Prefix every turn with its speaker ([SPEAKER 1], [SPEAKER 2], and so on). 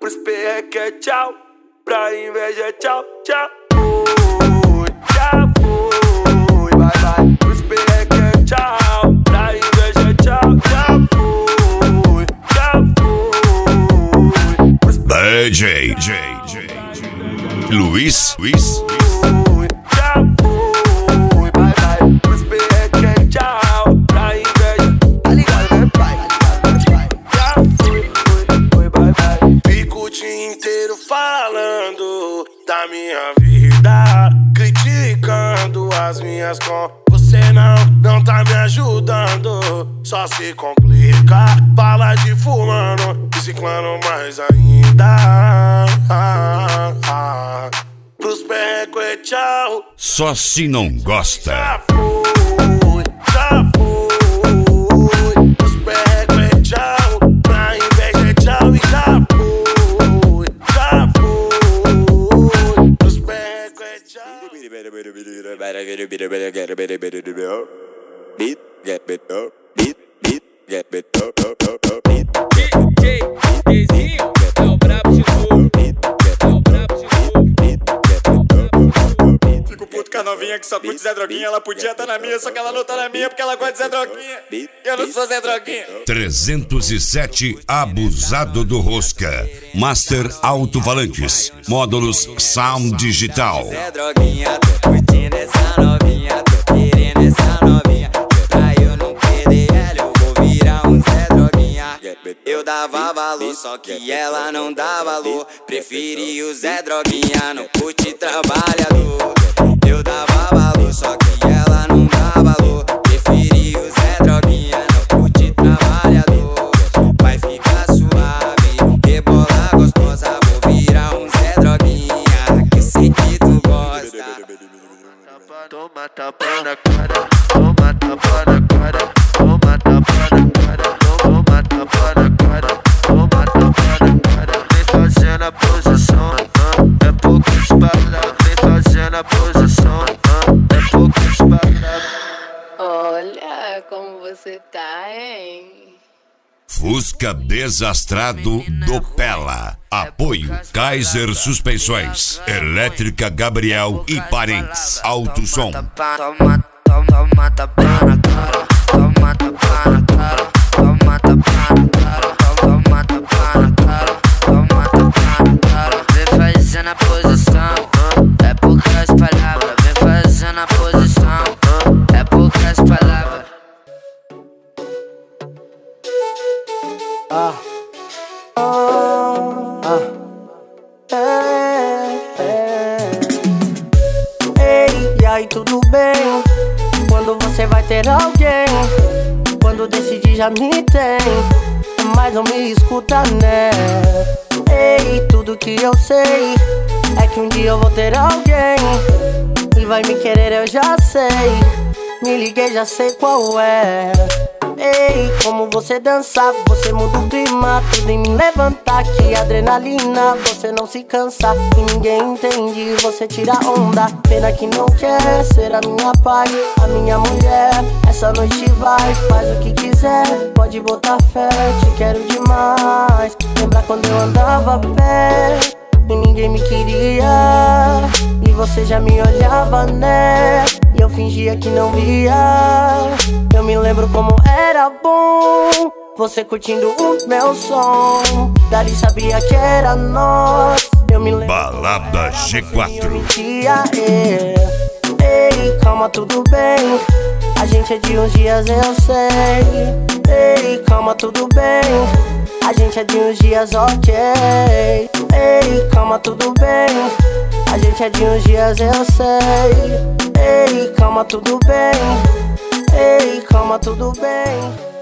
[SPEAKER 1] pros perreque é tchau, pra inveja é tchau, tchau. Já foi, vai, vai. Pros perreque é tchau, pra inveja é tchau, já foi, já foi.
[SPEAKER 2] DJ Luiz.
[SPEAKER 1] Já foi, vai, vai. Pros perreque é tchau, pra inveja. Tá ligado, né, pai? Já foi, vai, vai. Fico o dia inteiro falando da minha vida, criticando as minhas com. Você não tá me ajudando, só se complica. Fala de fulano e ciclano mais ainda. Pros perreco é tchau,
[SPEAKER 2] Só se não gosta.
[SPEAKER 1] já foi, já foi. Pros perreco é tchau, pra inveja é tchau e já foi, já foi. Pros perreco é tchau.
[SPEAKER 3] DJ Dezinho é o brabo de novo. É o brabo de novo.
[SPEAKER 4] Fico puto com a novinha que só curte Zé Droguinha. Ela podia estar na minha, só que ela não tá na minha porque ela gosta de Zé Droguinha. Eu não sou Zé Droguinha.
[SPEAKER 2] 307 Abusado do Rosca. Master Alto-Falantes. Módulos Sound Digital.
[SPEAKER 5] Zé Droguinha, tô curtindo essa novinha, tô querendo essa novinha. Pra eu não perder ela, eu vou virar um Zé Droguinha. Eu dava valor, só que ela não dá valor. Preferi o Zé Droguinha, não curte trabalhador. Eu dava valor, só que ela não dá valor. Preferi o Zé Droguinha, não curte trabalhador. Vai ficar suave, rebola gostosa. Vou virar um Zé Droguinha, que sei que tu gosta.
[SPEAKER 1] Toma tapa na cara, toma tapa na cara, toma tapa na cara, toma tapa na cara, toma tapa na cara. Vem fazendo a posição, é poucas palavras. Vem fazendo a posição, é poucas palavras.
[SPEAKER 6] Olha como você tá, hein?
[SPEAKER 2] Fusca Desastrado do Pela. Apoio Kaiser Suspensões, Elétrica Gabriel e Parentes. Alto Som.
[SPEAKER 5] Toma tapa na cara, toma tapa na cara, toma tapa na cara, toma tapa na cara, toma tapa na cara. Vem fazendo a posição, é poucas palavras. Vem fazendo a posição, é poucas palavras.
[SPEAKER 7] Ei, e aí, tudo bem? Quando você vai ter alguém? Quando decidir já me tem, mas não me escuta, né? Ei, tudo que eu sei é que um dia eu vou ter alguém e vai me querer, eu já sei. Me liguei, já sei qual é. Ei, como você dança, você muda o clima, tudo em me levantar, que adrenalina, você não se cansa e ninguém entende, você tira onda. Pena que não quer ser a minha pai, a minha mulher. Essa noite vai, faz o que quiser, pode botar fé, te quero demais. Lembra quando eu andava a pé e ninguém me queria, e você já me olhava, né? E eu fingia que não via. Eu me lembro como era bom você curtindo o meu som. Dali sabia que era nós. Eu me lembro
[SPEAKER 2] Balada G4.
[SPEAKER 7] eu mentia, ei, calma, tudo bem. A gente é de uns dias, eu sei. Ei, calma, tudo bem. A gente é de uns dias, ok. Ei, calma, tudo bem. A gente é de uns dias, eu sei. Ei, calma, tudo bem. Ei, calma, tudo bem.